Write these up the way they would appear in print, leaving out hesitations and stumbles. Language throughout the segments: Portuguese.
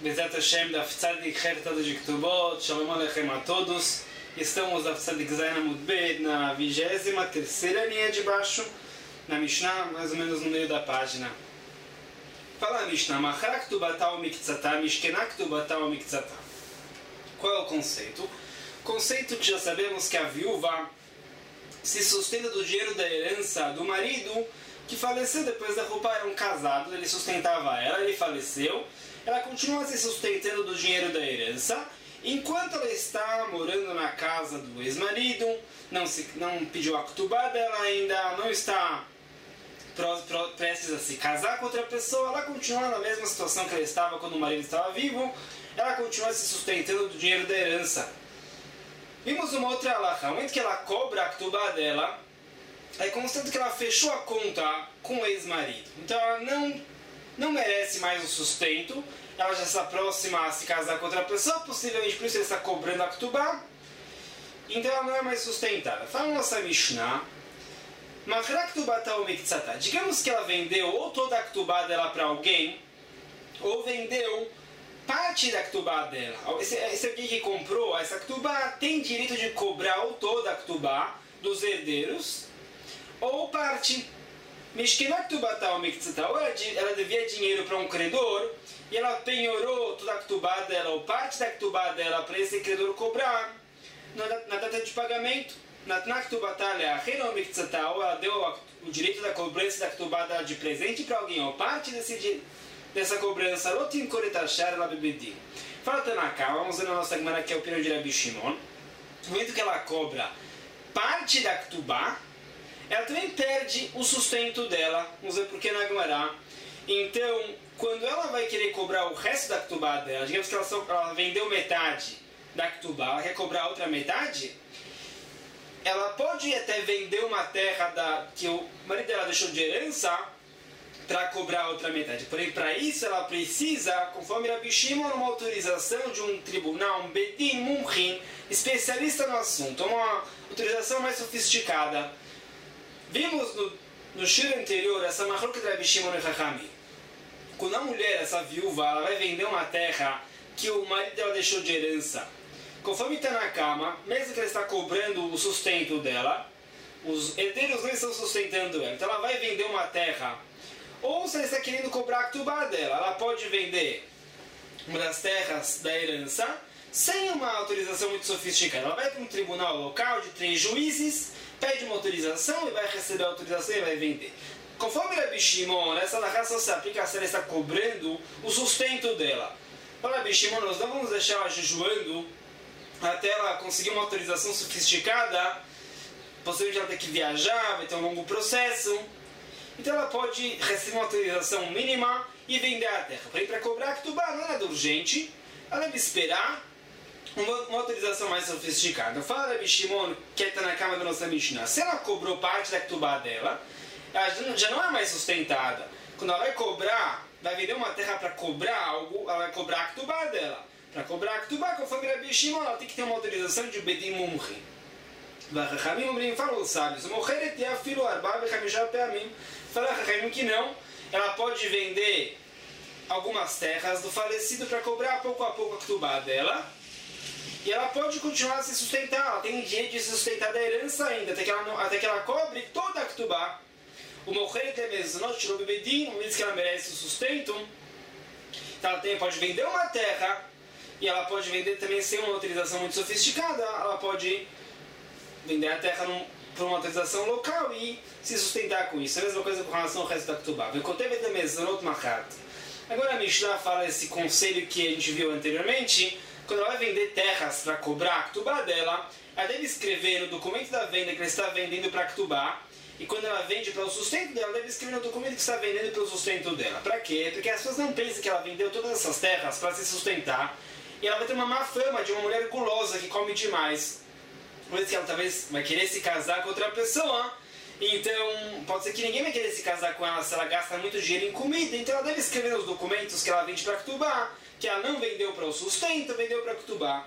Bezat Hashem, da Tzadik Herta de Ktubot, Shalom Aleichem a todos. Estamos da Tzadik Zayin Amud Bet, na 23ª linha de baixo, na Mishnah, mais ou menos no meio da página. Fala a Mishnah, Machra Ktubata ou Miktsata, Mishkena Ktubata ou Miktsata. Qual é o conceito? O conceito que já sabemos que a viúva se sustenta do dinheiro da herança do marido que faleceu depois da roupa, eram casados, ele sustentava ela, ele faleceu. Ela continua se sustentando do dinheiro da herança, enquanto ela está morando na casa do ex-marido, não pediu a ktubá dela ainda, não está prestes a se casar com outra pessoa, ela continua na mesma situação que ela estava quando o marido estava vivo, ela continua se sustentando do dinheiro da herança. Vimos uma outra halakha, no momento que ela cobra a ktubá dela, é constante que ela fechou a conta com o ex-marido, então ela não merece mais o sustento, ela já está próxima a se casar com outra pessoa, possivelmente por isso ela está cobrando a ktubá, então ela não é mais sustentada. Fala a nossa Mishnah, digamos que ela vendeu ou toda a ktubá dela para alguém, ou vendeu parte da ktubá dela. Esse alguém que comprou essa ktubá tem direito de cobrar ou toda a ktubá dos herdeiros, ou parte. Ou ela devia dinheiro para um credor e ela penhorou toda a ktubá dela ou parte da ktubá dela para esse credor cobrar na data de pagamento. Ou ela deu o direito da cobrança da ktubá dela de presente para alguém ou parte dessa cobrança. Fala Tanaka, vamos ver na nossa Gemara que é o opinião de Rabi Shimon. No momento que ela cobra parte da ktubá, ela também perde o sustento dela. Vamos ver por que na Gemara. Então, quando ela vai querer cobrar o resto da ktubá dela, digamos que ela vendeu metade da ktubá, ela quer cobrar a outra metade, ela pode até vender uma terra que o marido dela deixou de herança para cobrar a outra metade. Porém, para isso ela precisa, conforme Rabi Shimon, uma autorização de um tribunal, um bedin mumchin, especialista no assunto, uma autorização mais sofisticada. Vimos no shir anterior essa machloket de Rabi Shimon e Chachamim. Quando a mulher, essa viúva, ela vai vender uma terra que o marido dela deixou de herança, conforme está na cama, mesmo que ela está cobrando o sustento dela, os herdeiros não estão sustentando ela, então ela vai vender uma terra, ou se ela está querendo cobrar a ktubá dela, ela pode vender uma das terras da herança sem uma autorização muito sofisticada. Ela vai para um tribunal local de 3 juízes, pede uma autorização e vai receber a autorização e vai vender. Conforme Rabi Shimon, essa halakha só se aplica se ela está cobrando o sustento dela. Para Rabi Shimon, nós não vamos deixar ela jejuando até ela conseguir uma autorização sofisticada, possivelmente ela ter que viajar, vai ter um longo processo. Então ela pode receber uma autorização mínima e vender a terra. Para cobrar a ktubá não é nada urgente, ela deve esperar uma autorização mais sofisticada. Fala Rabi Shimon, que está na cama da nossa Mishnah. Se ela cobrou parte da ktubá dela, ela já não é mais sustentada. Quando ela vai cobrar, vai vender uma terra para cobrar algo, ela vai cobrar a ktubá dela. Para cobrar a ktubá, conforme Rabi Shimon, ela tem que ter uma autorização de bedin mumchin. Fala os sábios, fala que não, ela pode vender algumas terras do falecido para cobrar pouco a pouco a ktubá dela. E ela pode continuar a se sustentar, ela tem direito de se sustentar da herança ainda, até que ela cobre toda a ktubá. O Mocheret é mesmo, nós tirou o bedin, não diz que ela merece o sustento. Então ela pode vender uma terra, e ela pode vender também sem uma autorização muito sofisticada, ela pode vender a terra por uma autorização local e se sustentar com isso. É a mesma coisa com relação ao resto da ktubá. Agora a Mishnah fala esse conselho que a gente viu anteriormente. Quando ela vai vender terras para cobrar a ktubá dela, ela deve escrever no documento da venda que ela está vendendo para a ktubá, e quando ela vende para o sustento dela, ela deve escrever no documento que está vendendo para o sustento dela. Para quê? Porque as pessoas não pensam que ela vendeu todas essas terras para se sustentar, e ela vai ter uma má fama de uma mulher gulosa que come demais. Por isso que ela talvez vai querer se casar com outra pessoa, então pode ser que ninguém vai querer se casar com ela se ela gasta muito dinheiro em comida, então ela deve escrever nos documentos que ela vende para a ktubá, que ela não vendeu para o sustento, vendeu para a ktubá.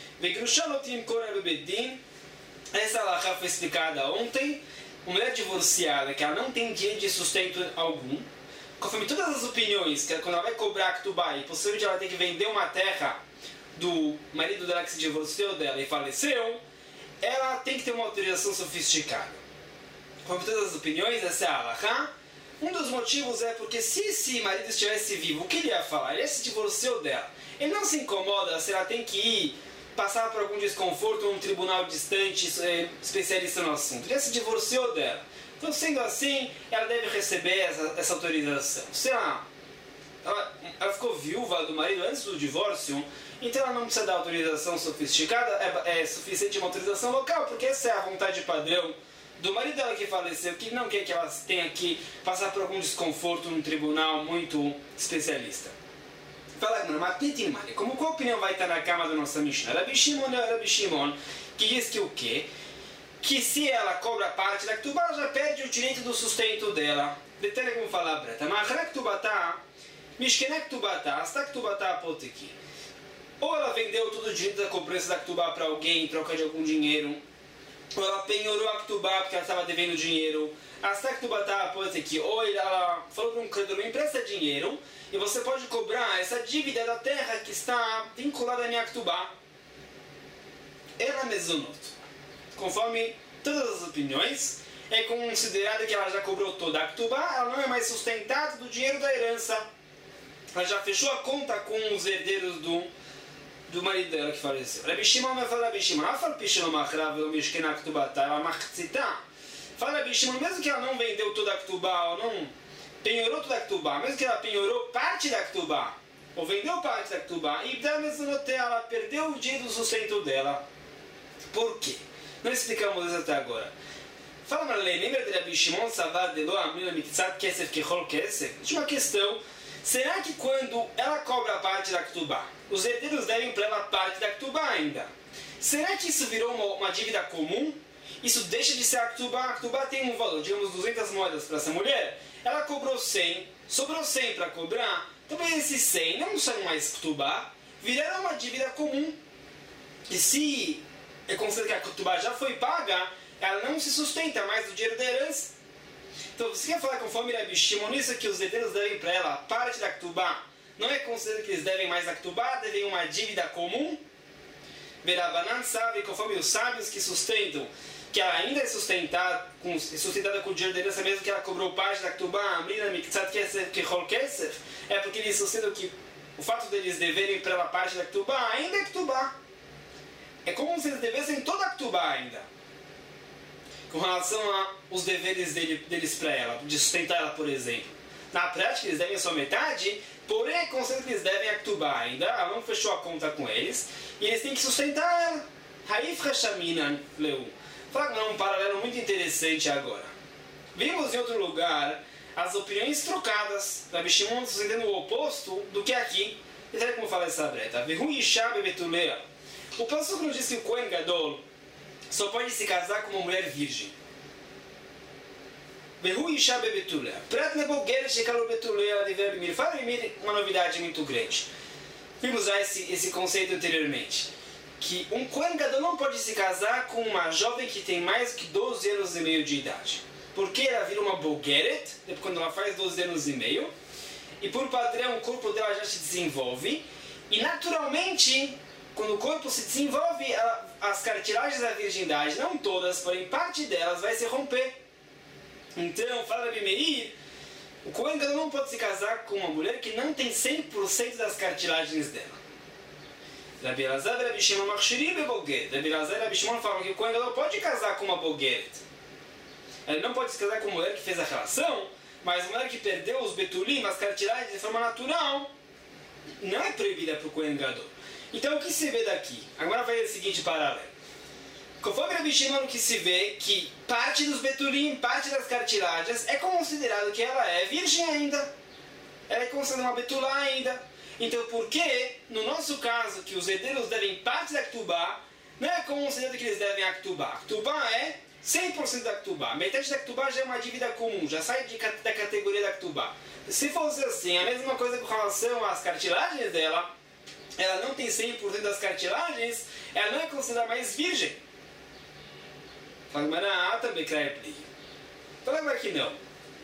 Essa halakha foi explicada ontem. Uma mulher divorciada, que ela não tem direito de sustento algum, conforme todas as opiniões, que quando ela vai cobrar Ktubá e possivelmente ela vai ter que vender uma terra do marido dela que se divorciou dela e faleceu, ela tem que ter uma autorização sofisticada. Conforme todas as opiniões, essa é a halakha. Um dos motivos é porque se esse marido estivesse vivo, o que ele ia falar? Ele se divorciou dela. Ele não se incomoda se ela tem que ir passar por algum desconforto num tribunal distante, especialista no assunto. Ele se divorciou dela. Então, sendo assim, ela deve receber essa autorização. Se ela ficou viúva do marido antes do divórcio, então ela não precisa dar autorização sofisticada, é suficiente uma autorização local, porque essa é a vontade padrão do marido dela que faleceu, que não quer que ela tenha que passar por algum desconforto num tribunal muito especialista. Fala, mas como qual opinião vai estar na cama da nossa Mishnah? Rabi Shimon, que diz que o quê? Que se ela cobra parte da Ktubá, ela já perde o direito do sustento dela. Detalhe como fala a Breta. Machra Ktubatá, Mishkena Ktubatá, Asta Ktubatá Apoteki. Ou ela vendeu todo o direito da cobrança da Ktubá para alguém em troca de algum dinheiro, ou ela penhorou a Ktubá porque ela estava devendo dinheiro. Asta Ktubatá Apoteki. Ou ela falou para um credor, me empresta dinheiro, e você pode cobrar essa dívida da terra que está vinculada à minha Ktubá. Ela mezonot. Conforme todas as opiniões, é considerado que ela já cobrou toda a Ktubá, ela não é mais sustentada do dinheiro da herança. Ela já fechou a conta com os herdeiros do marido dela que faleceu. Rabi Shimon vai falar, Rabi Shimon, fala Rabi Shimon, mesmo que ela não vendeu toda a Ktubá, ou não penhorou toda a Ktubá, mesmo que ela penhorou parte da Ktubá, ou vendeu parte da Ktubá, e ela perdeu o direito do sustento dela. Por quê? Não explicamos isso até agora. Fala, Marlene, lembra de Rabi Shimon Savad de Lo Amrina Mitzat Kesef Kechol Kesef? Tinha uma questão. Será que quando ela cobra a parte da Ktubá, os herdeiros devem para ela parte da Ktubá ainda? Será que isso virou uma dívida comum? Isso deixa de ser a Ktubá? A Ktubá tem um valor, digamos 200 moedas para essa mulher. Ela cobrou 100, sobrou 100 para cobrar. Talvez esses 100 não são mais Ktubá, viraram uma dívida comum. E se é considerado que a Ktubá já foi paga, ela não se sustenta mais do dinheiro da herança. Então, você quer falar conforme Rabi Shimon isso que os herdeiros devem para ela parte da Ktubá? Não é considerado que eles devem mais da Ktubá, devem uma dívida comum? Verabanan sabe, conforme os sábios que sustentam, que ela ainda é sustentada com o dinheiro da herança, mesmo que ela cobrou parte da Ktubá, Amrina Miktzat Kesef Kechol Kesef, é porque eles sustentam que o fato deles deverem para ela parte da Ktubá ainda é Ktubá. É como se eles devessem toda a Ktubá ainda, com relação aos deveres deles para ela, de sustentar ela, por exemplo. Na prática, eles devem só metade, porém é considerado que eles devem a Ktubá ainda, ela não fechou a conta com eles, e eles têm que sustentar ela. Haif Hashaminan Leu. Fala que é um paralelo muito interessante agora. Vimos em outro lugar as opiniões trocadas, Rabi Shimon sustentando o oposto do que aqui. E sabe como fala essa breta? Vehu Isha Bebetulea. O passuco nos diz que o Kohen Gadol só pode se casar com uma mulher virgem. Vehu Isha Bebetulea. Prat Neboger Shekalo Betulea de Verbimir. Fala uma novidade muito grande. Vimos já esse conceito anteriormente. Que um Kohen Gadol não pode se casar com uma jovem que tem mais que 12 anos e meio de idade. Porque ela vira uma Bogeret, quando ela faz 12 anos e meio. E por padrão o corpo dela já se desenvolve. E naturalmente, quando o corpo se desenvolve, as cartilagens da virgindade, não todas, porém parte delas vai se romper. Então, fala Rabi Meir, o Kohen Gadol não pode se casar com uma mulher que não tem 100% das cartilagens dela. Rabi Elazar e Rabi Shimon Machshiri Beboget. Rabi Elazar e Rabi Shimon falam que o Kohen Gadol pode casar com uma Boget. Ele não pode se casar com uma mulher que fez a relação, mas uma mulher que perdeu os betulim, as cartilagens de forma natural, não é proibida para o Kohen Gadol. Então o que se vê daqui? Agora vai o seguinte paralelo. Conforme Rabi Shimon, que se vê que parte dos betulim, parte das cartilagens, é considerado que ela é virgem ainda. Ela é considerada uma betulá ainda. Então por que, no nosso caso, que os herdeiros devem parte da Ktubá, não é considerado que eles devem a Ktubá? A Ktubá é 100% da Ktubá. Metade da Ktubá já é uma dívida comum, já sai da categoria da Ktubá. Se fosse assim, a mesma coisa com relação às cartilagens dela, ela não tem 100% das cartilagens, ela não é considerada mais virgem. Fala, mas também cai. Fala que não.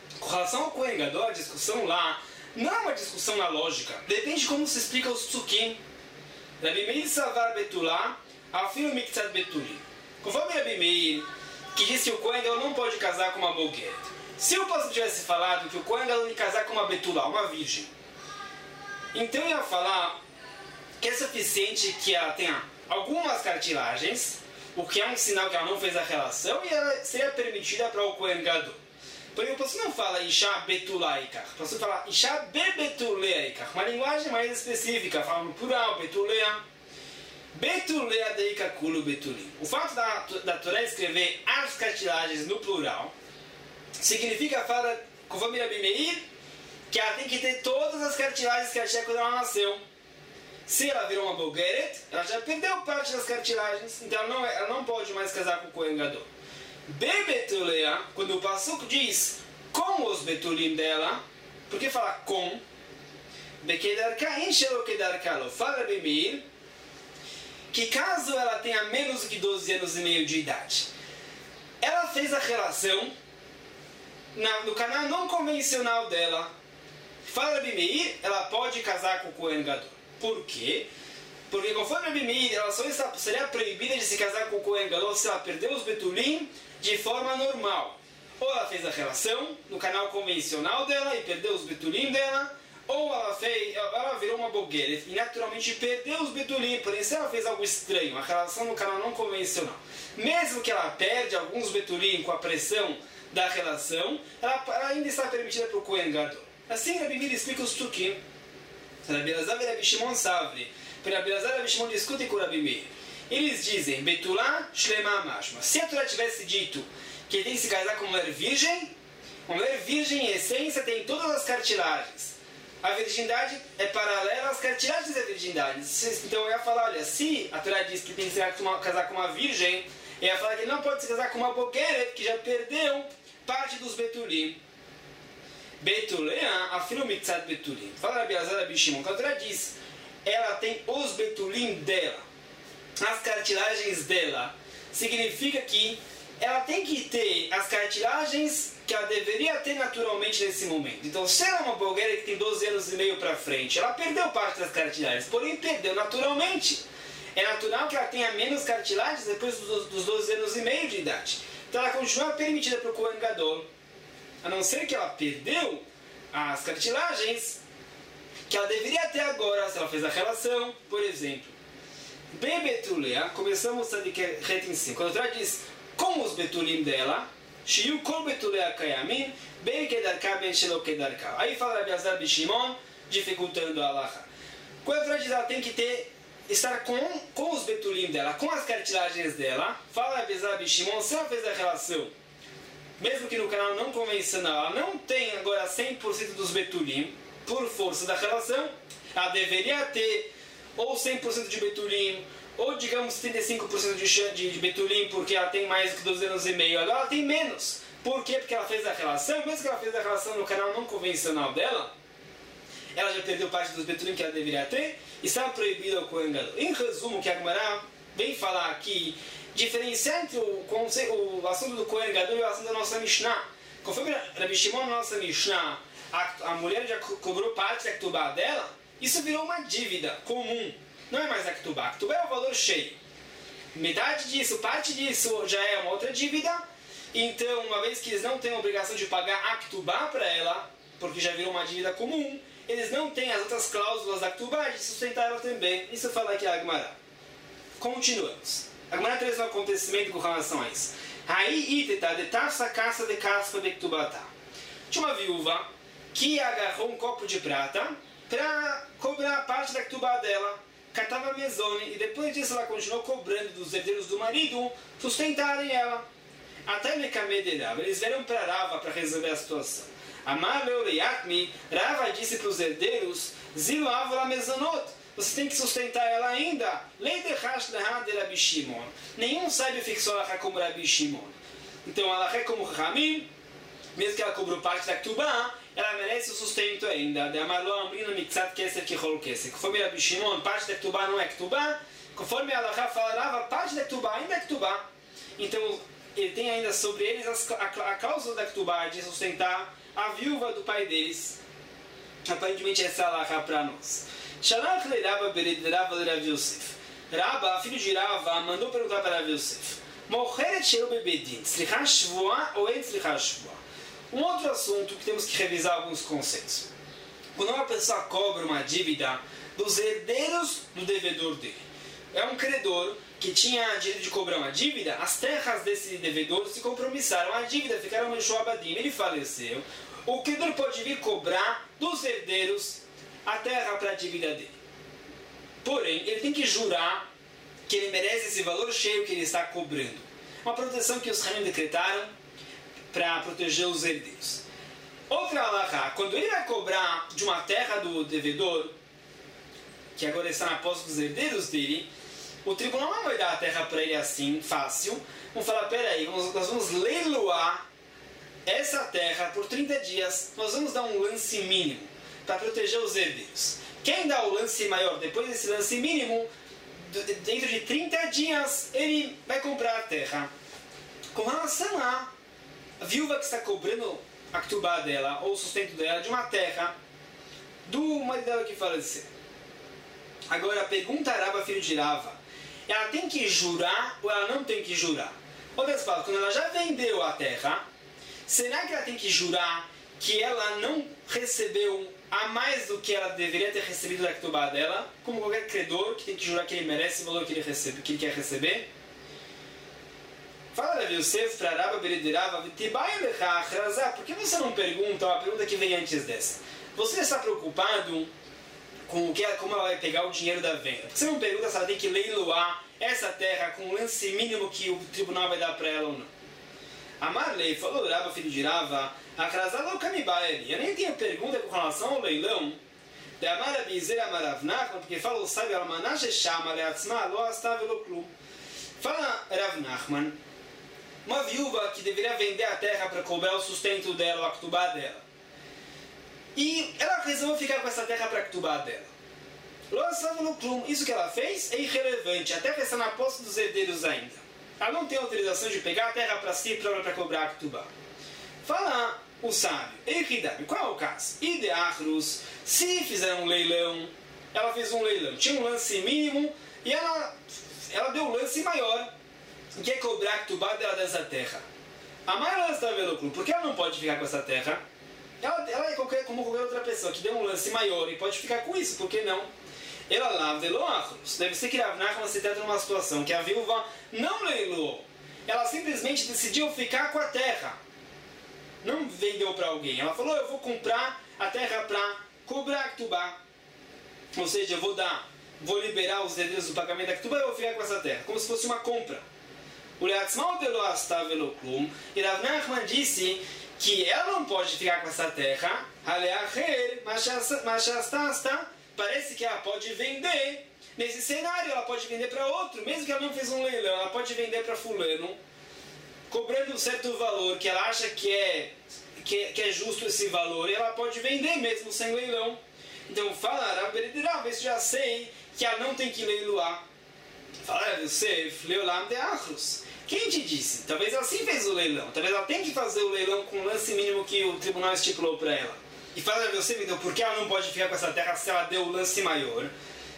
Com relação ao Kohen Gadol, a discussão lá não é uma discussão na lógica. Depende de como se explica os psukim. Rabi Meir savar betulá, afilo miktzat betulim. Conforme Rabi Meir, que disse que o Kohen Gadol não pode casar com uma boguet. Se o pastor tivesse falado que o Kohen Gadol tem que casar com uma betulá, uma virgem, então eu ia falar que é suficiente que ela tenha algumas cartilagens, o que é um sinal que ela não fez a relação, e ela seria permitida para o Kohen Gadol. Porém, o pastor não fala Isha betulaikach, o pastor fala Isha bebetuleikach, uma linguagem mais específica, fala no plural, betulea. Betulea deikakulu betulim. O fato da Torá escrever as cartilagens no plural significa, fala, conforme Rabi Meir, que ela tem que ter todas as cartilagens que ela tinha quando ela nasceu. Se ela virou uma bogeret, ela já perdeu parte das cartilagens, então ela não pode mais casar com o Kohen Gadol. Bebetulea, quando o Passuco diz com os betulim dela, por que fala com? Bekedarka enchelo kedarkalo. Fala Rabi Meir que caso ela tenha menos do que 12 anos e meio de idade, ela fez a relação no canal não convencional dela. Fala Rabi Meir, ela pode casar com o Kohen Gadol. Por quê? Porque conforme Rabi Meir, ela só seria proibida de se casar com o Kohen Gadol se ela perdeu os betulim de forma normal. Ou ela fez a relação no canal convencional dela e perdeu os betulim dela, ou ela virou uma bogueira e naturalmente perdeu os betulim. Porém, se ela fez algo estranho, a relação no canal não convencional, mesmo que ela perde alguns betulim com a pressão da relação, ela ainda está permitida para o Kohen Gadol. Assim, Rabi Meir explica os psukim. Rabi Elazar e Rabi Shimon Savri. Rabi Elazar e Rabi Shimon discutem com Rabi Meir. Eles dizem, Betulá Shlema Mashma. Se a Torá tivesse dito que tem que se casar com uma mulher virgem em essência tem todas as cartilagens. A virgindade é paralela às cartilagens da virgindade. Então eu ia falar, olha, se a Torá diz que tem que se casar com uma virgem, eu ia falar que ele não pode se casar com uma bogueret, que já perdeu parte dos betulim. Betulea, afilo mitzat betulim. Fala Rabi Elazar e Rabi Shimon, que a Torá diz, ela tem os betulim dela, as cartilagens dela, significa que ela tem que ter as cartilagens que ela deveria ter naturalmente nesse momento. Então, se ela é uma bogueira que tem 12 anos e meio para frente, ela perdeu parte das cartilagens, porém perdeu naturalmente. É natural que ela tenha menos cartilagens depois dos 12 anos e meio de idade. Então, ela continua permitida para o Kohen Gadol, a não ser que ela perdeu as cartilagens que ela deveria ter agora, se ela fez a relação, por exemplo. Bebetulea, começamos a dizer em 5. Quando a Torá diz com os betulim dela, Shiyu kol betulea kayamin, ben kedarka ben shelo kedarka. Aí fala Rabi Elazar e Shimon, dificultando a halakha. Quando a Torá diz ela tem que estar com os betulim dela, com as cartilagens dela, fala Rabi Elazar e Shimon, se ela fez a relação, mesmo que no canal não convencional, ela não tem agora 100% dos betulim, por força da relação, ela deveria ter ou 100% de betulim, ou digamos 35% de betulim, porque ela tem mais do que 12 anos e meio. Agora ela tem menos. Por quê? Porque ela fez a relação, mesmo que ela fez a relação no canal não convencional dela, ela já perdeu parte dos betulim que ela deveria ter, e está proibido o Kohen Gadol. Em resumo, o que a Gemara vem falar aqui, diferenciar entre o assunto do Kohen Gadol e o assunto da nossa Mishnah. Conforme Rabi Shimon, na nossa Mishnah, a mulher já cobrou parte da Ktubá dela, isso virou uma dívida comum. Não é mais a Ktubá. A Ktubá é o valor cheio. Metade disso, parte disso já é uma outra dívida. Então, uma vez que eles não têm a obrigação de pagar a Ktubá para ela, porque já virou uma dívida comum, eles não têm as outras cláusulas da Ktubá de sustentar ela também. Isso fala aqui a Gemara. Continuamos. A Gemara traz um acontecimento com relação a isso. Aí, iteta de tafsa caça de caspa de Ktubata. Tinha uma viúva que agarrou um copo de prata para cobrar parte da Ktubá dela. Catava mesone, e depois disso ela continuou cobrando dos herdeiros do marido sustentarem ela. Até Mekamedirava, eles vieram para Rava para resolver a situação. Amar Leoreiakmi, Rava disse para os herdeiros, Zilu Avola Mezonot, você tem que sustentar ela ainda. Lei de Hash Lehad de Rabi Shimon. Nenhum sábio fixou ela como Rabi Shimon. Então ela é como Ramim, mesmo que ela cobrou parte da Ktubá, ela merece o sustento ainda. De Amarlo Amrino Mitzat Keser Kichol Keser. Conforme Rabi Shimon, parte da Ktubá não é Ktubá. Conforme ela falava, parte da Ktubá ainda é Ktubá. Então ele tem ainda sobre eles a cláusula da Ktubá de sustentar a viúva do pai deles. Aparentemente essa é a halakha para nós. Shalach le Rabba bered Rabba le Rav Yosef. Rabba, filho de Rava, mandou perguntar para Rav Yosef: Mocheret shelo bebedin, tzricha shvua ou en tzricha shvua? Um outro assunto que temos que revisar alguns conceitos. Quando uma pessoa cobra uma dívida dos herdeiros do devedor dele, é um credor que tinha direito de cobrar uma dívida, as terras desse devedor se compromissaram, a dívida ficaram no Shoabadim, ele faleceu, o credor pode vir cobrar dos herdeiros a terra para a dívida dele. Porém, ele tem que jurar que ele merece esse valor cheio que ele está cobrando. Uma proteção que os Hanim decretaram para proteger os herdeiros. Outra halakha, quando ele vai cobrar de uma terra do devedor, que agora está na posse dos herdeiros dele, o tribunal não vai dar a terra para ele assim, fácil. Vamos falar, peraí, nós vamos leiloar essa terra por 30 dias, nós vamos dar um lance mínimo para proteger os herdeiros. Quem dá o lance maior depois desse lance mínimo, dentro de 30 dias, ele vai comprar a terra. Com relação à viúva que está cobrando a ktubá dela, ou o sustento dela, de uma terra do marido dela que faleceu. Agora, pergunta a Rabba, filho de Rava, ela tem que jurar ou ela não tem que jurar? Outras palavras, quando ela já vendeu a terra, será que ela tem que jurar que ela não recebeu a mais do que ela deveria ter recebido da ktubá dela, como qualquer credor que tem que jurar que ele merece o valor que ele quer receber? Fala Rav Yosef para Rabba Beredirava, por que você não pergunta uma pergunta que vem antes dessa? Você está preocupado com como ela vai pegar o dinheiro da venda? Por que você não pergunta se ela tem que leiloar essa terra com o lance mínimo que o tribunal vai dar para ela ou não? Amarlei falou Rabba, filho de Rava, eu nem tenho pergunta com relação ao leilão. Porque fala o sábio fala Rav Nachman, uma viúva que deveria vender a terra para cobrar o sustento dela, a ktubá dela. E ela resolveu ficar com essa terra para a ktubá dela. Isso que ela fez é irrelevante, a terra está na posse dos herdeiros ainda. Ela não tem autorização de pegar a terra para si para cobrar a ktubá. Fala o sábio, qual é o caso? Ideachrus, se fizeram um leilão, ela fez um leilão, tinha um lance mínimo e ela deu um lance maior, que é cobrar a ktubá dela dessa terra. A maior está vendo clube, porque ela não pode ficar com essa terra. Ela é como qualquer outra pessoa que deu um lance maior e pode ficar com isso, por que não? Ela lá veloachrus. Deve ser que Rav Nachman se trata numa situação que a viúva não leiloou. Ela simplesmente decidiu ficar com a terra. Não vendeu para alguém. Ela falou, eu vou comprar a terra para cobrar a ktubá. Ou seja, eu vou liberar os herdeiros do pagamento da ktubá e eu vou ficar com essa terra. Como se fosse uma compra. E Rav Nachman disse que ela não pode ficar com essa terra. Parece que ela pode vender. Nesse cenário, ela pode vender para outro, mesmo que ela não fez um leilão, ela pode vender para fulano, cobrando um certo valor que ela acha que é justo esse valor, e ela pode vender mesmo sem leilão. Então fala, Rav já sei que ela não tem que leiloar. Fala, Yosef, Leolam de Achrus. Quem te disse? Talvez ela sim fez o leilão, talvez ela tenha que fazer o leilão com o lance mínimo que o tribunal estipulou para ela. E fala, Yosef, então por que ela não pode ficar com essa terra se ela deu o lance maior?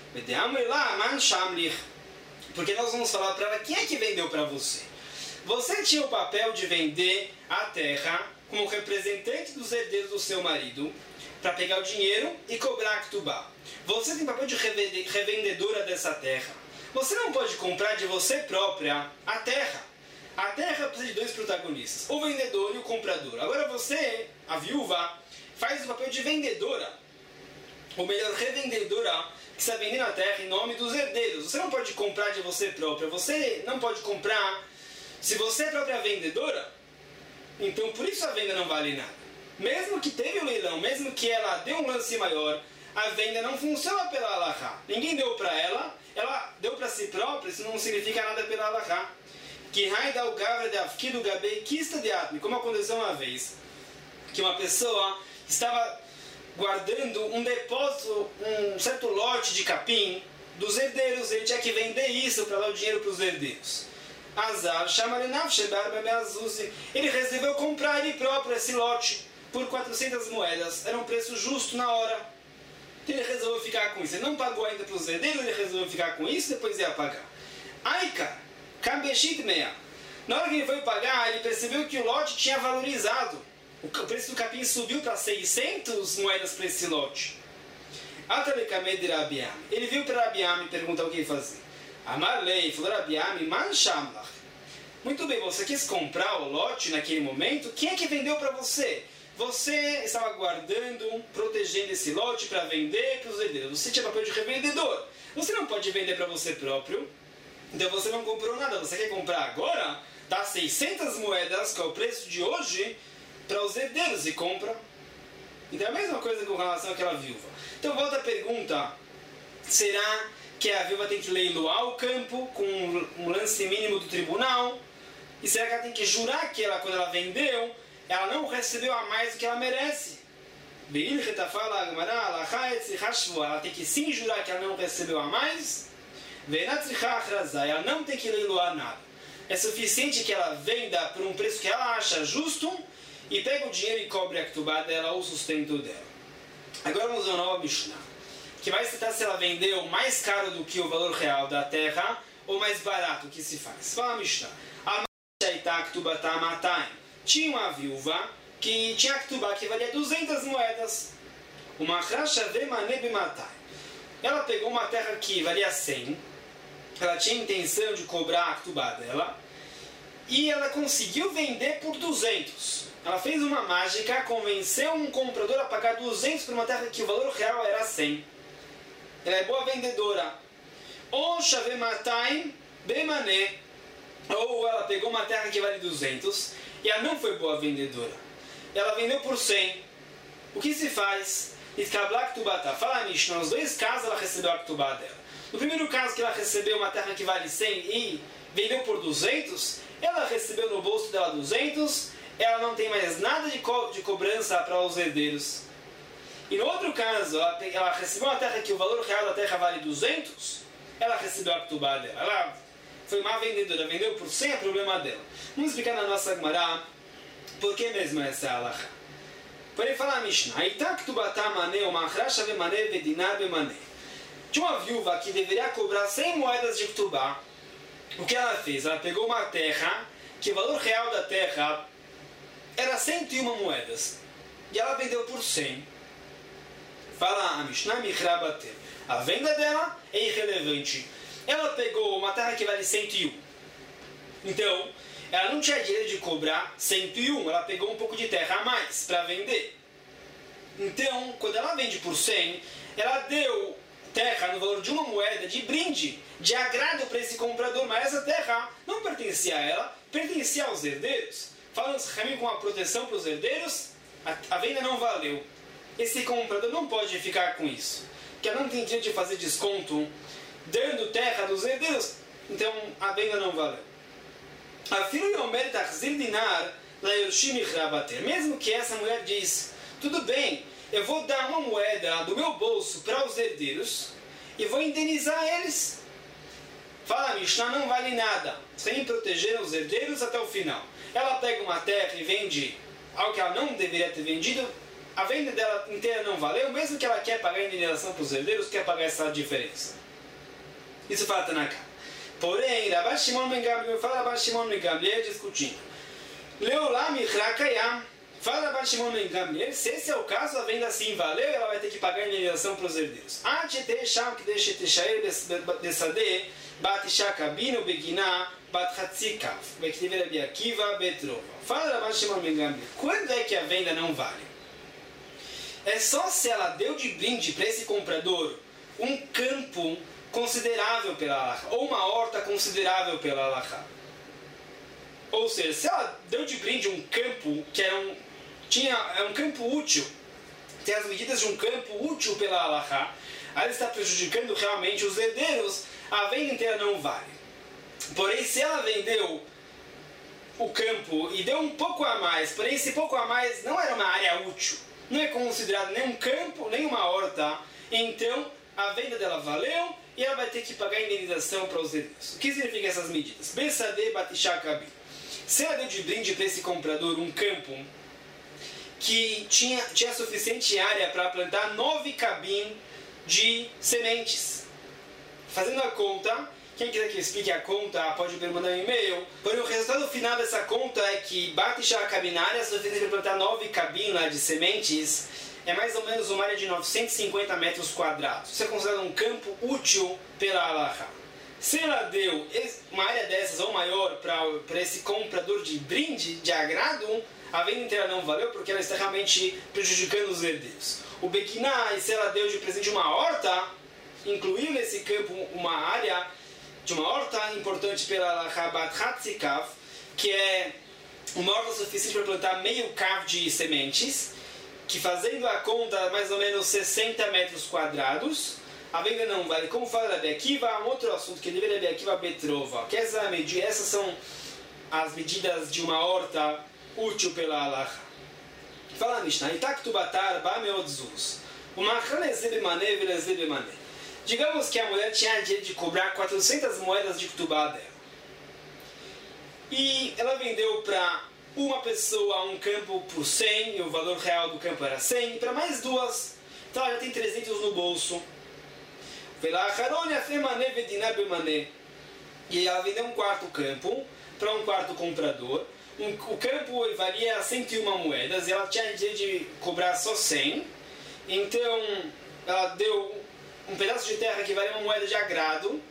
Porque nós vamos falar para ela, quem é que vendeu para você? Você tinha o papel de vender a terra como representante dos herdeiros do seu marido para pegar o dinheiro e cobrar a ktubá. Você tem o papel de revendedora dessa terra. Você não pode comprar de você própria a terra. A terra precisa de dois protagonistas, o vendedor e o comprador. Agora você, a viúva, faz o papel de vendedora, ou melhor, revendedora, que está vendendo a terra em nome dos herdeiros. Você não pode comprar de você própria. Você não pode comprar. Se você é a própria vendedora, então por isso a venda não vale nada. Mesmo que teve o leilão, mesmo que ela deu um lance maior, a venda não funciona pela halakha. Ninguém deu para ela deu para si própria, isso não significa nada pela halakha. Como aconteceu uma vez, que uma pessoa estava guardando um depósito, um certo lote de capim dos herdeiros, ele tinha que vender isso para dar o dinheiro para os herdeiros. Azar, ele resolveu comprar ele próprio esse lote por 400 moedas. Era um preço justo na hora. Ele resolveu ficar com isso. Ele não pagou ainda para os herdeiros, ele resolveu ficar com isso e depois ia pagar. Aí, cara, Kabeshit meia. Na hora que ele foi pagar, ele percebeu que o lote tinha valorizado. O preço do capim subiu para 600 moedas para esse lote. Ele viu para Rabiam e perguntou o que ele fazia. Amarlei, falou Rabiam, man shamlach. Muito bem, você quis comprar o lote naquele momento? Quem é que vendeu para você? Você estava guardando, protegendo esse lote para vender para os herdeiros. Você tinha papel de revendedor. Você não pode vender para você próprio. Então você não comprou nada. Você quer comprar agora? Dá 600 moedas, que é o preço de hoje, para os herdeiros e compra. Então é a mesma coisa com relação àquela viúva. Então volta a pergunta. Será que a viúva tem que leiloar o campo com um lance mínimo do tribunal? E será que ela tem que jurar que ela, quando ela vendeu, ela não recebeu a mais do que ela merece? Ela tem que sim jurar que ela não recebeu a mais. Ela não tem que leiloar nada. É suficiente que ela venda por um preço que ela acha justo e pega o dinheiro e cobre a ktubá dela, o sustento dela. Agora vamos a uma nova Mishnah, que vai citar se ela vendeu mais caro do que o valor real da terra ou mais barato que se faz. Fala a Mishnah. Tinha uma viúva que tinha a ktubá que valia 200 moedas. Ela pegou uma terra que valia 100. Ela tinha intenção de cobrar a ktubá dela. E ela conseguiu vender por 200. Ela fez uma mágica, convenceu um comprador a pagar 200 por uma terra que o valor real era 100. Ela é boa vendedora. Ou ela pegou uma terra que vale 200 e ela não foi boa vendedora. Ela vendeu por 100. O que se faz? Fala a Mishnah, nos dois casos ela recebeu a ktubá dela. No primeiro caso que ela recebeu uma terra que vale 100 e vendeu por 200, ela recebeu no bolso dela 200, ela não tem mais nada de cobrança para os herdeiros. E no outro caso, ela recebeu uma terra que o valor real da terra vale 200, ela recebeu a ktubá dela. Ela foi má vendedora, vendeu por 100, é problema dela. Vamos explicar na nossa Gemara por que mesmo essa é a halakha. Porém, fala a Mishnah, tinha uma viúva que deveria cobrar 100 moedas de ktubá. O que ela fez? Ela pegou uma terra, que o valor real da terra era 101 moedas. E ela vendeu por 100. Fala a Mishnah, a venda dela é irrelevante. Ela pegou uma terra que vale 101. Então, ela não tinha direito de cobrar 101. Ela pegou um pouco de terra a mais para vender. Então, quando ela vende por 100, ela deu terra no valor de uma moeda de brinde, de agrado para esse comprador. Mas essa terra não pertencia a ela, pertencia aos herdeiros. Falando com a proteção para os herdeiros, a venda não valeu. Esse comprador não pode ficar com isso. Porque ela não tem direito de fazer desconto dando terra dos herdeiros, então a venda não valeu. Mesmo que essa mulher diz, tudo bem, eu vou dar uma moeda do meu bolso para os herdeiros e vou indenizar eles. Fala, Mishnah, não vale nada, sem proteger os herdeiros até o final. Ela pega uma terra e vende algo que ela não deveria ter vendido, a venda dela inteira não valeu, mesmo que ela quer pagar a indenização para os herdeiros, quer pagar essa diferença. Isso fala Tanaka. Porém, Rabbi Shimon ben Gamliel, fala Rabbi Shimon ben Gamliel discutindo. Leolam Ichrakayam, fala Rabbi Shimon ben Gamliel, se esse é o caso, a venda sim valeu, ela vai ter que pagar a indenização para os herdeiros. Fala Rabbi Shimon ben Gamliel, quando é que a venda não vale? É só se ela deu de brinde para esse comprador um campo considerável pela halakha, ou uma horta considerável pela halakha. Ou seja, se ela deu de brinde um campo que é um campo útil, tem as medidas de um campo útil pela halakha, aí ela está prejudicando realmente os herdeiros, a venda inteira não vale. Porém, se ela vendeu o campo e deu um pouco a mais, porém esse pouco a mais não era uma área útil, não é considerado nem um campo, nem uma horta, então a venda dela valeu e ela vai ter que pagar a indenização para os herdeiros. O que significa essas medidas? Besade batishakabi. Se ela deu de brinde para esse comprador um campo que tinha suficiente área para plantar 9 cabim de sementes. Fazendo a conta, quem quiser que eu explique a conta, pode me mandar um e-mail. Porém, o resultado final dessa conta é que Bate já a cabinária suficiente para plantar 9 cabim lá de sementes é mais ou menos uma área de 950 metros quadrados. Isso é considerado um campo útil pela Halakha. Se ela deu uma área dessas ou maior para esse comprador de brinde, de agrado, a venda inteira não valeu porque ela está realmente prejudicando os herdeiros. O Bekinai, se ela deu de presente uma horta, incluindo nesse campo uma área de uma horta importante pela Halakha Hatzikav, que é uma horta suficiente para plantar meio cav de sementes, que fazendo a conta mais ou menos 60 metros quadrados, a venda não vale. Como fala Rabi Akiva, um outro assunto que ele vê Rabi Akiva Betrova, que essas são as medidas de uma horta útil pela Halakha. Fala a Mishnah, Itaktubatar ba meodzuz. Digamos que a mulher tinha direito de cobrar 400 moedas de Ktubá dela. E ela vendeu para uma pessoa um campo por 100, e o valor real do campo era 100, e para mais duas, então ela já tem 300 no bolso. E ela vendeu um quarto campo para um quarto comprador. O campo valia 101 moedas e ela tinha direito de cobrar só 100. Então ela deu um pedaço de terra que valia uma moeda de agrado.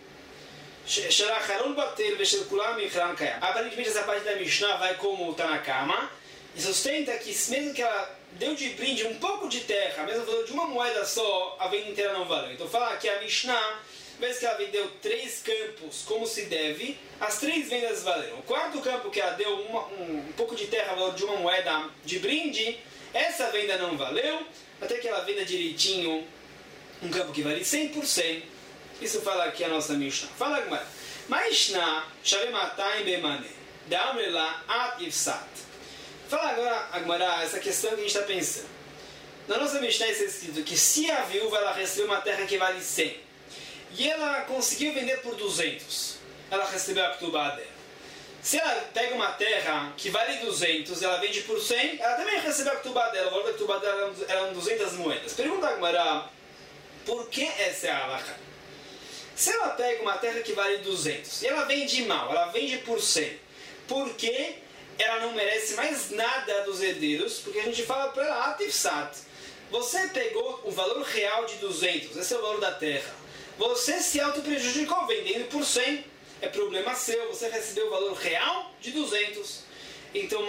Aparentemente essa parte da Mishnah vai como está na cama e sustenta que mesmo que ela deu de brinde um pouco de terra, mesmo valor de uma moeda só, a venda inteira não valeu. Então fala que a Mishnah, vez que ela vendeu 3 campos como se deve, as 3 vendas valeram. O quarto campo que ela deu um pouco de terra, valor de uma moeda de brinde, essa venda não valeu, até que ela venda direitinho um campo que vale 100%. Isso fala aqui a nossa Mishnah. Fala agora. Mishnah shavematain bemane damrela at ifsat. Fala agora, Agmará, essa questão que a gente está pensando. Na nossa Mishnah está escrito que se a viúva ela recebeu uma terra que vale 100 e ela conseguiu vender por 200, ela recebeu a Ktubá dela. Se ela pega uma terra que vale 200 e ela vende por 100, ela também recebeu a Ktubá dela. O valor da Ktubá dela eram 200 moedas. Pergunta a Agmará, por que essa é a halakha? Se ela pega uma terra que vale 200 e ela vende mal, ela vende por 100, por que ela não merece mais nada dos herdeiros? Porque a gente fala para ela, Atifsat, você pegou o valor real de 200, esse é o valor da terra. Você se auto-prejudicou vendendo por 100, é problema seu, você recebeu o valor real de 200. Então,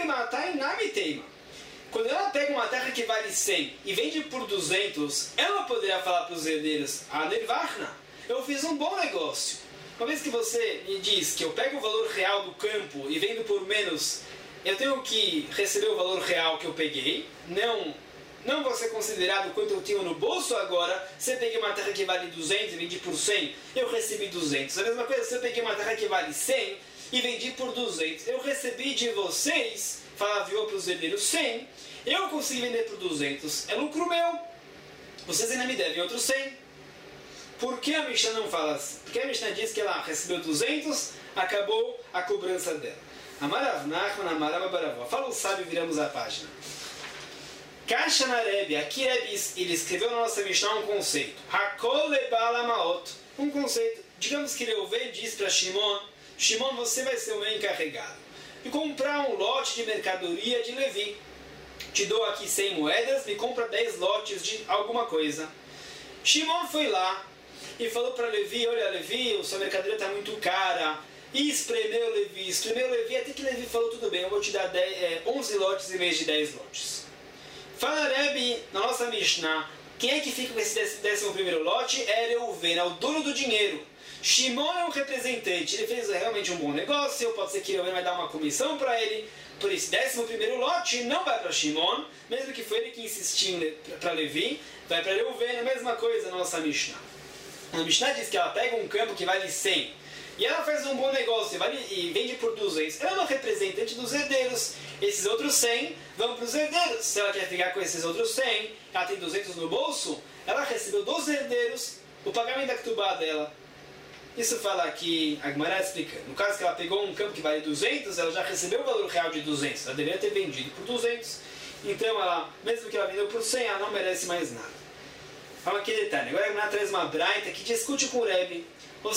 quando ela pega uma terra que vale 100 e vende por 200, ela poderia falar para os herdeiros, eu fiz um bom negócio. Uma vez que você me diz que eu pego o valor real do campo e vendo por menos, eu tenho que receber o valor real que eu peguei, não vou ser considerado quanto eu tinha no bolso agora. Se eu peguei uma terra que vale 200 e vendi por 100, eu recebi 200. A mesma coisa, se eu peguei uma terra que vale 100 e vendi por 200, eu recebi de vocês, falava para os herdeiros, 100, eu consegui vender por 200, é lucro meu. Vocês ainda me devem outros 100. Por que a Mishnah não fala assim? Porque a Mishnah diz que ela recebeu 200, acabou a cobrança dela. Amarav Nachman, Amarav Baravó. Fala o sábio, viramos a página. Kasha na Rebbe, aqui Rebbe, ele escreveu na nossa Mishnah um conceito. Hakol lebala maot. Um conceito. Digamos que Reuven diz para Shimon, você vai ser o meu encarregado de comprar um lote de mercadoria de Levi. Te dou aqui 100 moedas, me compra 10 lotes de alguma coisa. Shimon foi lá e falou para Levi, olha Levi, sua mercadoria está muito cara. E espremeu Levi, até que Levi falou, tudo bem, eu vou te dar 11 lotes em vez de 10 lotes. Fala Rebbe, na nossa Mishnah, quem é que fica com esse 11º lote? É Reuven, é o dono do dinheiro. Shimon é um representante, ele fez realmente um bom negócio, pode ser que Reuven vai dar uma comissão para ele. Por esse 11º lote não vai para Shimon, mesmo que foi ele que insistiu para Levi, vai para Reuven, a mesma coisa na nossa Mishnah. A Mishnah diz que ela pega um campo que vale 100 e ela faz um bom negócio e vende por 200. Ela é uma representante dos herdeiros. Esses outros 100 vão para os herdeiros. Se ela quer ficar com esses outros 100, ela tem 200 no bolso, ela recebeu dos herdeiros o pagamento da Ktubá dela. Isso fala aqui, a Gemara explica. No caso que ela pegou um campo que vale 200, ela já recebeu o valor real de 200. Ela deveria ter vendido por 200. Então, ela, mesmo que ela vendeu por 100, ela não merece mais nada. Fala aqui detalhe. Agora ela traz uma braita que discute com o Rebbe.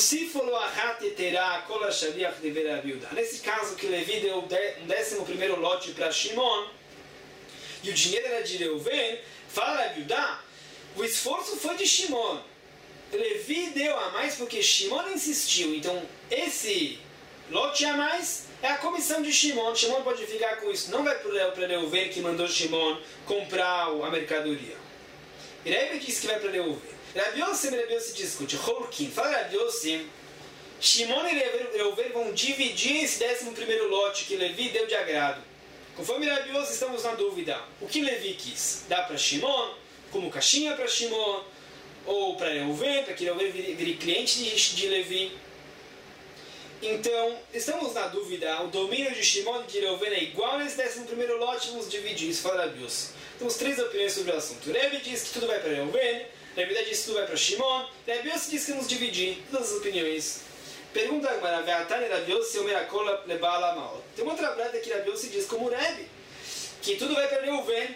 Nesse caso que Levi deu um 11º lote para Shimon, e o dinheiro era de Reuven, fala Rabi Yudá, o esforço foi de Shimon. Levi deu a mais porque Shimon insistiu. Então, esse lote a mais é a comissão de Shimon. Shimon pode ficar com isso. Não vai para Reuven que mandou Shimon comprar a mercadoria. E Rebbe disse que vai para Reuven. Rabi Yossi e Rabi Yossi discute. Holkin, fala Rabi Yossi, Shimon e Reuven vão dividir esse 11º lote que Levi deu de agrado. Conforme Rabi Yossi, estamos na dúvida. O que Levi quis? Dá para Shimon, como caixinha para Shimon, ou para Reuven, para que Reuven vire cliente de Levi. Então, estamos na dúvida. O domínio de Shimon e de Reuven é igual nesse 11º lote, vamos dividir isso, fala Rabi Yossi. Temos 3 opiniões sobre o assunto. Rebbe diz que tudo vai para Reuven, Rabi Yudá diz que tudo vai para Shimon, Rabi Yossi diz que vamos dividir todas as opiniões. Pergunta agora, Rabi Yossi o Merakola lebala mal. Tem uma outra brada que Rabi Yossi diz como Rebbe, que tudo vai para Reuven.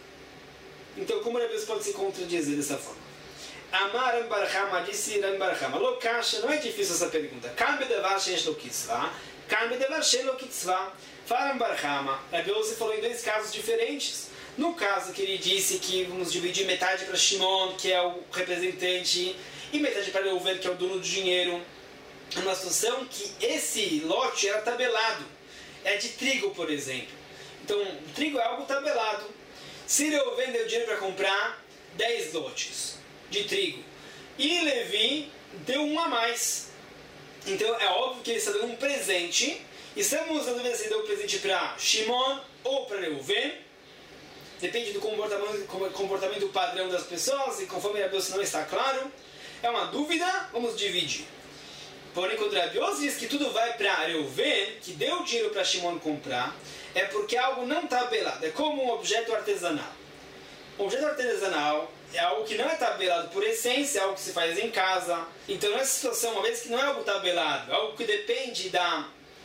Então, como Rabi Yossi pode se contradizer dessa forma? Amar Ram bar Chama, disse Ram bar Chama. Lokasha, não é difícil essa pergunta. Kan bedavar sheyesh lo kitzvah, kan bedavar sheyesh lo kitzvah. Fala Ram bar Chama. Rabi Yossi falou em 2 casos diferentes. No caso que ele disse que vamos dividir metade para Shimon, que é o representante, e metade para Reuven, que é o dono do dinheiro, uma situação que esse lote era tabelado. É de trigo, por exemplo. Então, trigo é algo tabelado. Se Reuven deu dinheiro para comprar 10 lotes de trigo, e Levi deu um a mais. Então, é óbvio que ele está dando um presente. Estamos na dúvida se ele deu um presente para Shimon ou para Reuven. Depende do comportamento padrão das pessoas, e conforme Rabi Yossi não está claro, é uma dúvida, vamos dividir. Porém, quando Rabi Yossi diz que tudo vai para Reuven, que deu dinheiro para Shimon comprar, é porque algo não tabelado, é como um objeto artesanal. Um objeto artesanal é algo que não é tabelado por essência, é algo que se faz em casa. Então, nessa situação, uma vez que não é algo tabelado, é algo que depende da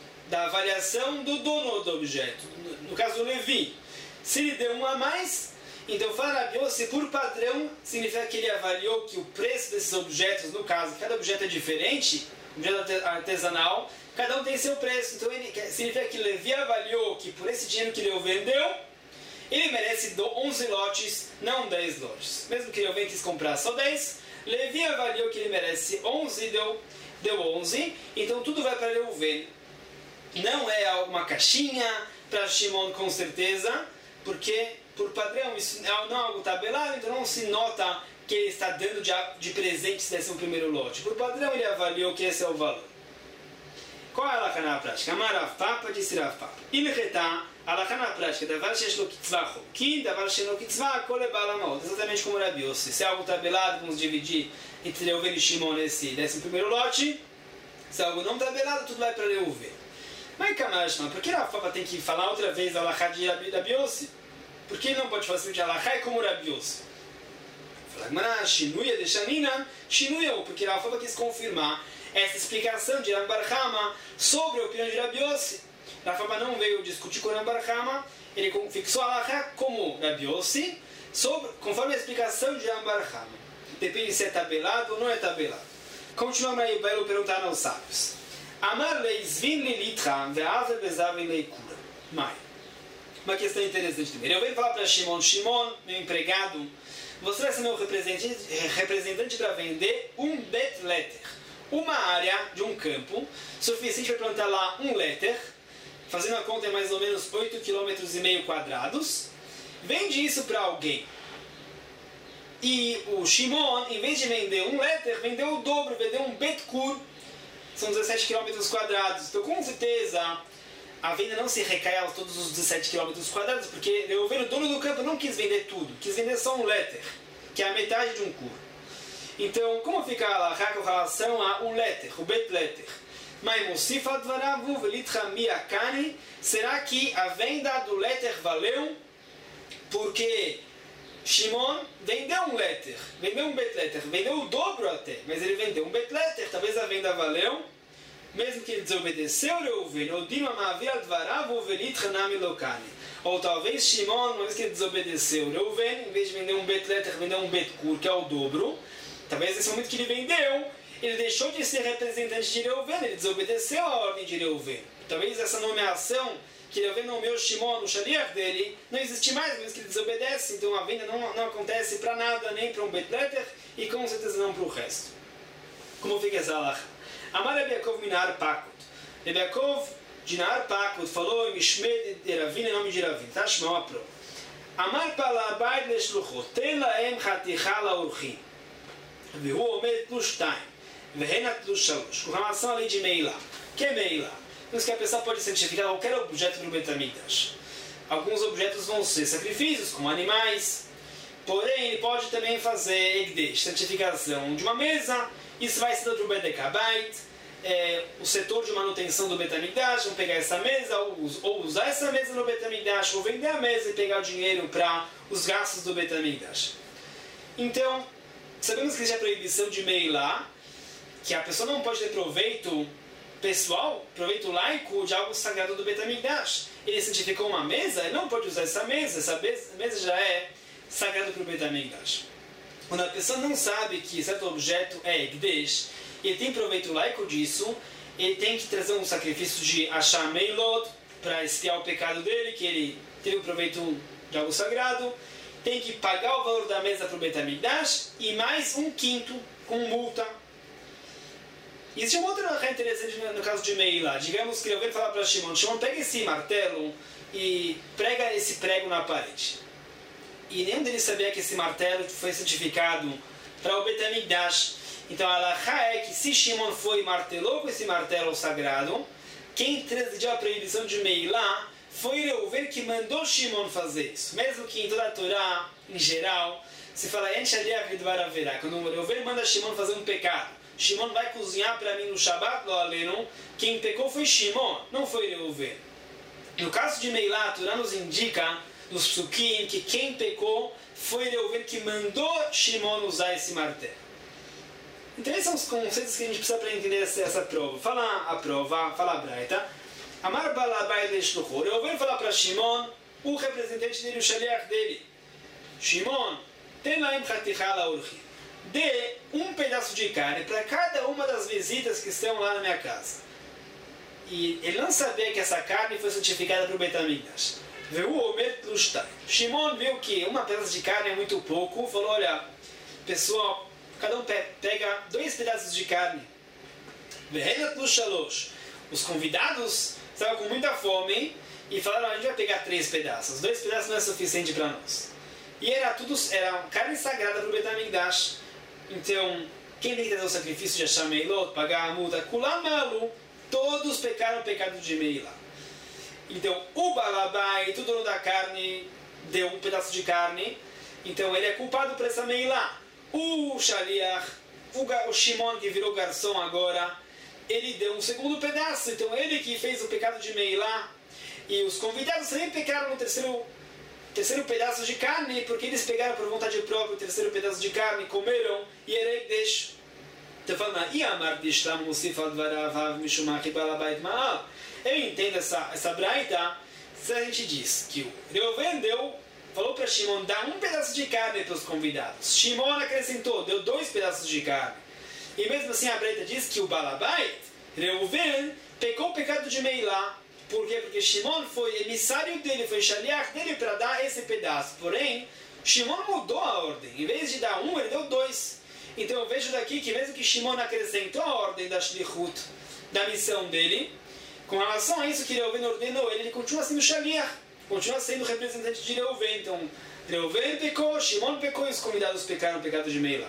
avaliação do dono do objeto. No caso do Levi, se ele deu um a mais, então fala Rabi Yossi, por padrão, significa que ele avaliou que o preço desses objetos, no caso, cada objeto é diferente, objeto artesanal, cada um tem seu preço. Então significa que Levi avaliou que por esse dinheiro que ele vendeu, ele merece 11 lotes, não 10 lotes. Mesmo que Reuven quis comprar só 10, Levi avaliou que ele merece 11 e deu 11, então tudo vai para Reuven. Não é uma caixinha para Shimon com certeza, porque, por padrão, isso não é algo tabelado, então não se nota que ele está dando de presente esse 11º lote. Por padrão, ele avaliou que esse é o valor. Qual é a alahá na prática? Amar Rav Papa, disse Rav Papa. Ilhetá, a alahá na prática, davar sheyesh lo kitzvah chokin, davar sheyesh lo kitzvah kol lebal hamaot. Exatamente como Rabi Yossi. Se é algo tabelado, vamos dividir entre Reuven e Shimon nesse 11º lote. Se é algo não tabelado, tudo vai para Reuven. Mas Kamashma, por que Rav Papa tem que falar outra vez a alahá de Rabi Yossi? Por que ele não pode fazer de alahá como Rabi Yossi? Fala, Shinuya de Shanina, Shinuya, porque Rav Papa quis confirmar essa explicação de Ram bar Chama sobre a opinião de Rabi Yossi. Rav Papa não veio discutir com Ram bar Chama, ele fixou a alahá como Rabi Yossi, conforme a explicação de Ram bar Chama. Depende se é tabelado ou não é tabelado. Continuamos aí, Belo perguntar aos sábios. Amar leisvin lilitra ve'aver bezavin leikura. Mai. Uma questão interessante também. Eu venho falar para Shimon, meu empregado, você vai ser meu representante para vender um bet letter. Uma área de um campo suficiente para plantar lá um letter, fazendo a conta é mais ou menos 8,5 km quadrados. Vende isso para alguém. E o Shimon, em vez de vender um letter, vendeu o dobro, vendeu um betkur. São 17 km quadrados. Então, com certeza, a venda não se recai a todos os 17 km quadrados, porque o dono do campo não quis vender tudo, quis vender só um letter, que é a metade de um kur. Então, como fica a alahá com relação a um letter, o bet letter? Será que a venda do letter valeu porque Shimon vendeu um letter, vendeu um bet letter, vendeu o dobro até, mas ele vendeu um bet letter, talvez a venda valeu, mesmo que ele desobedeceu Reuven, Ou talvez Shimon, uma vez que ele desobedeceu Reuven, em vez de vender um Bet Leter, vendeu um Bet Kur, que é o dobro. Talvez nesse momento que ele vendeu, ele deixou de ser representante de Reuven, ele desobedeceu a ordem de Reuven. Talvez essa nomeação que Reuven nomeou Shimon, o shaliach dele, não existe mais, mas que ele desobedece, então a venda não acontece para nada, nem para um Bet Leter, e com certeza não para o resto. Como fica essa alahá? Amar Rebbe Yaakov minar pakut. Rebbe Yaakov de Nar Pakut falou em Mishmed de Ravina, em nome de Ravina. Tá? Shmau a prova. Amar palabait leshluchot, ten laem chaticha laurchim. Vehu omed plus 2. Vehen plus 3. Com relação à lei de Meilá. O que é Meilá? Então, que a pessoa pode santificar qualquer objeto do Bet HaMikdash. Alguns objetos vão ser sacrifícios, como animais. Porém, ele pode também fazer Egdesh, santificação de uma mesa. Isso vai ser do Bet HaBait. O setor de manutenção do Bet HaMikdash, vão pegar essa mesa, ou usar essa mesa no Bet HaMikdash, ou vender a mesa e pegar o dinheiro para os gastos do Bet HaMikdash. Então, sabemos que existe a proibição de Meilá, que a pessoa não pode ter proveito pessoal, proveito laico de algo sagrado do Bet HaMikdash. Ele santificou uma mesa, ele não pode usar essa mesa já é sagrado para o Bet HaMikdash. Quando a pessoa não sabe que certo objeto é Egdesh, ele tem proveito laico disso, ele tem que trazer um sacrifício de Asham Meilot para expiar o pecado dele, que ele teve o proveito de algo sagrado, tem que pagar o valor da mesa para o Bet HaMikdash e mais 1/5 com multa. Existe uma outra coisa interessante no caso de Meilá. Digamos que Reuven fala para Shimon, pega esse martelo e prega esse prego na parede. E nenhum deles sabia que esse martelo foi santificado para o Bet HaMikdash. Então a alahá é que se Shimon foi e martelou com esse martelo sagrado, quem transgrediu a proibição de Meilá foi Reuven que mandou Shimon fazer isso. Mesmo que em toda a Torá, em geral, se fala quando Reuven manda Shimon fazer um pecado, Shimon vai cozinhar para mim no Shabbat, lo aleno, quem pecou foi Shimon, não foi Reuven. No caso de Meilá, a Torá nos indica, nos psukim, que quem pecou foi Reuven que mandou Shimon usar esse martelo. Então esses são os conceitos que a gente precisa para entender essa prova. Fala a prova, fala a Braita. Amar balabai leshluchot. Reuven fala para Shimon, o representante dele, o shaliach dele. Shimon, ten laim chaticha laurchim. Dê um pedaço de carne para cada uma das visitas que estão lá na minha casa. E ele não sabia que essa carne foi santificada para o Bet HaMikdash. Vehu omer plus 2. Shimon viu que uma pedaço de carne é muito pouco, falou, olha, pessoal, cada um pega 2 pedaços de carne. Vehenat plus 3. Os convidados estavam com muita fome e falaram, a gente vai pegar 3 pedaços. 2 pedaços não é suficiente para nós. E era carne sagrada para o Bet HaMikdash. Então, quem tem que trazer o sacrifício de Asham Meilot, pagar a multa, Kulam Malu, todos pecaram o pecado de Meilá. Então, o Balabai, o dono da carne, deu um pedaço de carne, então ele é culpado por essa Meilá. O Shaliach, o Shimon, que virou garçom agora, ele deu um segundo pedaço, então ele que fez o pecado de Meilá, e os convidados também pecaram no terceiro pedaço de carne, porque eles pegaram por vontade própria o terceiro pedaço de carne, comeram, e era Egdesh. Então falando, eu entendo essa braita, se a gente diz que o Reuven falou para Shimon, dá um pedaço de carne para os convidados. Shimon acrescentou, deu 2 pedaços de carne. E mesmo assim a braita diz que o Balabait, Reuven, pecou o pecado de Meilá. Por quê? Porque Shimon foi emissário dele, foi shaliach dele para dar esse pedaço. Porém, Shimon mudou a ordem. Em vez de dar 1, ele deu 2. Então eu vejo daqui que mesmo que Shimon acrescentou a ordem da shlichut, da missão dele, com relação a isso que Reuven ordenou, ele continua sendo shaliach, continua sendo representante de Reuven. Então, Reuven pecou, Shimon pecou e os convidados pecaram o pecado de Meilá.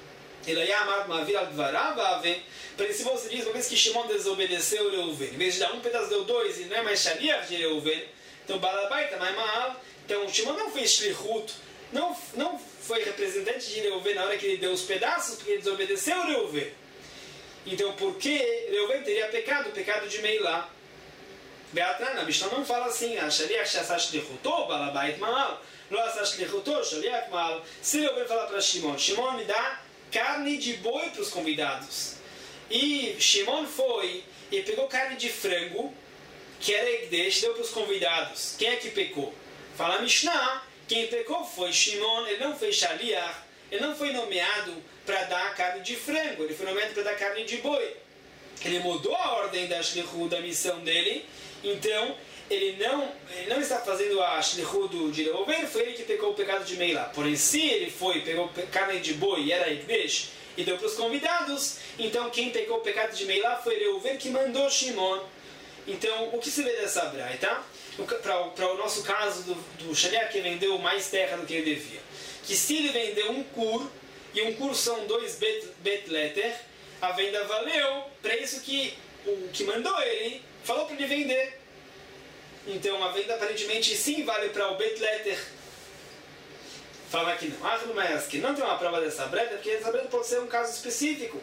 Para isso você diz, uma vez que Shimon desobedeceu Reuven, em vez de dar um pedaço deu 2 e não é mais shaliach de Reuven, então Balabai está mais mal. Então Shimon não fez shlichut, não foi representante de Reuven na hora que ele deu os pedaços, porque ele desobedeceu Reuven. Então por que Reuven teria pecado, o pecado de Meilá? Beatran, a Mishnah não fala assim, a shaliach shasa shlichuto, Balabai mal, lo asa shlichuto, shaliach mal. Se Reuven falar para Shimon, Shimon me dá carne de boi para os convidados. E Shimon foi e pegou carne de frango, que era Egdesh, deu para os convidados. Quem é que pecou? Fala a Mishnah, quem pecou foi Shimon, ele não fez shaliach, ele não foi nomeado para dar carne de frango, ele foi nomeado para dar carne de boi. Ele mudou a ordem da shlichut, da missão dele, então ele não está fazendo a shlichut de Reuven, foi ele que pecou o pecado de Meilá. Porém, se ele pegou carne de boi e era Ekdesh e deu para os convidados, então quem pecou o pecado de Meilá foi Reuven que mandou Shimon. Então, o que se vê dessa braita? Para o nosso caso do shaliach que vendeu mais terra do que ele devia. Que se ele vendeu um kur, e um kur são 2 bet letter, a venda valeu, para isso que o que mandou ele falou para ele vender. Então a venda aparentemente sim vale para o bet letter. Fala que não. Que não tem uma prova dessa breta, porque essa breta pode ser um caso específico.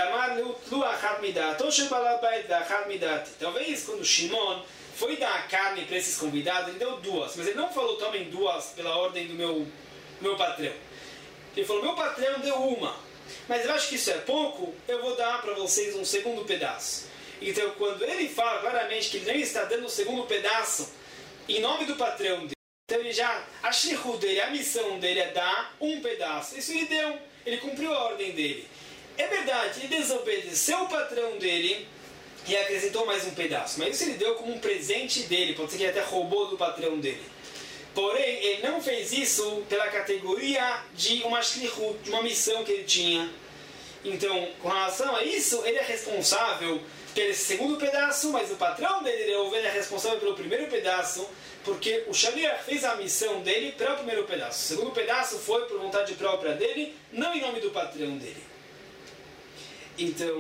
Talvez quando Shimon foi dar carne para esses convidados, ele deu 2, mas ele não falou tomem 2 pela ordem do meu patrão. Ele falou, meu patrão deu 1, mas eu acho que isso é pouco, eu vou dar para vocês um segundo pedaço. Então quando ele fala claramente que ele nem está dando o segundo pedaço em nome do patrão dele, então ele já, a shlichut dele, a missão dele é dar um pedaço. Isso ele deu, ele cumpriu a ordem dele. É verdade, ele desobedeceu o patrão dele e acrescentou mais um pedaço. Mas isso ele deu como um presente dele, pode ser que ele até roubou do patrão dele. Porém, ele não fez isso pela categoria de uma shlichut, de uma missão que ele tinha. Então, com relação a isso, ele é responsável pelo segundo pedaço, mas o patrão dele, ele é responsável pelo primeiro pedaço, porque o shaliach fez a missão dele para o primeiro pedaço. O segundo pedaço foi por vontade própria dele, não em nome do patrão dele. Então,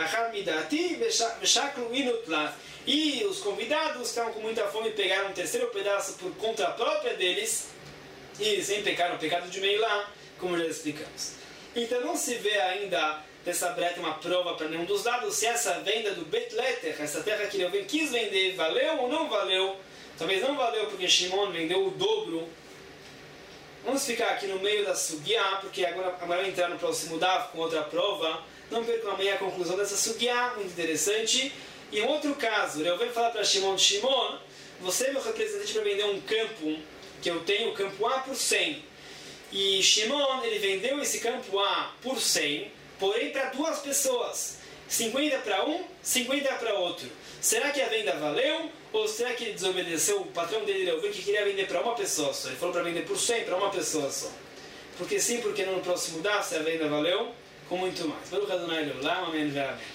e os convidados estavam com muita fome e pegaram um terceiro pedaço por conta própria deles, e sem pecar o pecado de Meilá, como já explicamos. Então não se vê ainda dessa breta uma prova para nenhum dos lados se essa venda do Bet Leter, essa terra que ele quis vender, valeu ou não valeu. Talvez não valeu porque Shimon vendeu o dobro. Vamos ficar aqui no meio da Sugiá, porque agora vai entrar no próximo Daf com outra prova. Não percam amanhã a conclusão dessa Sugiá, muito interessante. E um outro caso, eu venho falar para Shimon, Shimon, você é meu representante para vender um campo, que eu tenho o campo A por 100. E Shimon, ele vendeu esse campo A por 100, porém para 2 pessoas. 50 para um, 50 para outro. Será que a venda valeu? Ou será que ele desobedeceu o patrão dele, eu vi que queria vender para uma pessoa só? Ele falou para vender por 100 para uma pessoa só. Porque sim, porque no próximo dá, se a venda valeu, com muito mais. Baruch Adonai Leolam, amém.